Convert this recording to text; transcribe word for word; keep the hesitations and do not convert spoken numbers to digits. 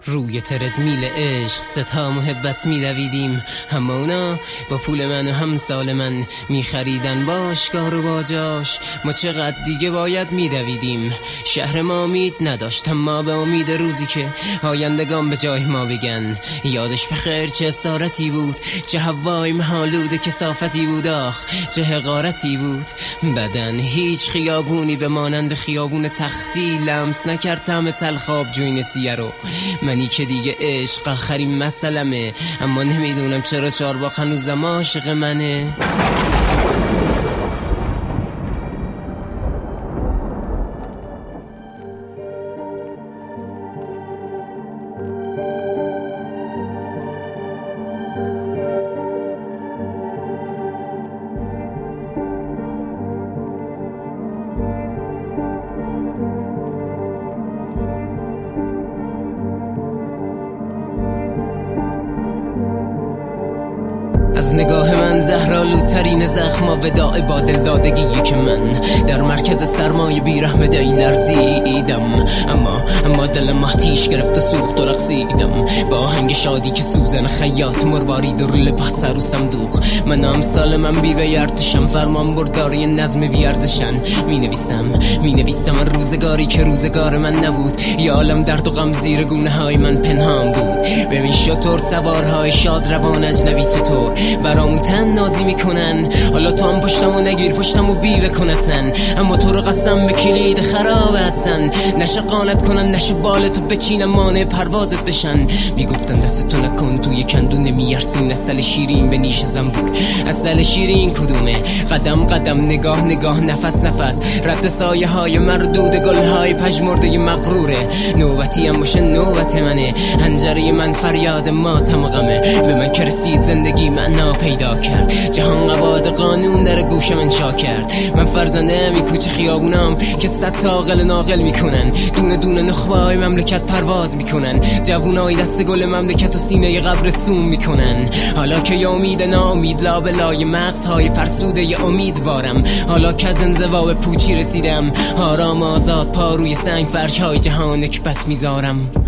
روی تردمیل عشق ستا محبت می‌دویدیم، اما اونا با پول من و همسال من می‌خریدن باشگاه و باجاش. ما چقدر دیگه باید می‌دویدیم، شهر ما امید نداشت، اما به امید روزی که آیندگان به جای ما بگن یادش بخیر چه اسارتی بود، چه هوای محالود کثافتی بود، آخ چه حقارتی بود. بدن هیچ خیابونی به مانند خیابون تختی لمس نکرد طعم تلخ آبجوی نسیه رو. منی که دیگه عشق آخرین مسئلمه، اما نمیدونم چرا چارباغ هنوزم عاشق منه. از نگاه من زهرآلودترین زخما وداع با دلدادگی که من در مرکز سرمایه بیرحم دایی لرزیدم، اما اما دلم آتیش گرفت و سوخت و رقصیدم با آهنگ شادی که سوزن خیاط مربارید و رو لباس عروسم دوخ. من امثال من بیوه ارتشم، فرمان برداری نظم بیارزشن. می نویسم می نویسم من روزگاری که روزگار من نبود، یا عالم درد و غم زیر گونه های من پنهان بود. ببین شطور سوارهای شاد روان اجنبی چطور برامون تن نازی میکنن، حالا تو هم پشتمو نگیر پشتمو بیوه کنسن، اما تو رو قسم به کلید خراب هستن. نشه قانت کنن، نشه بالتو بچینن مانع پروازت بشن. میگفتن دستتو نکن توی کندو نمیارسین، اصل شیرین به نیش زنبور، اصل شیرین کدومه؟ قدم قدم نگاه نگاه نفس نفس رد سایه های مردود گل های پژمرده مغروره. نوبتی هم باشه نوبت منه، هنجره من فریاد ماتم غمه. به من که رسید زندگی معنا پیدا کرد، جهان قباد قانون در گوش من شا کرد. من فرزنده می کوچه خیابونم که صد تا عاقل ناقل میکنن، دونه دونه نخبه‌های مملکت پرواز میکنن، جوونای دست گل مملکت و سینه قبر سوم میکنن. حالا که یا امید ناامید لابلای مغزهای فرسوده امیدوارم، حالا که از انزوا به پوچی رسیدم، آرام آزاد پا روی سنگ فرش‌های جهان نکبت میذارم.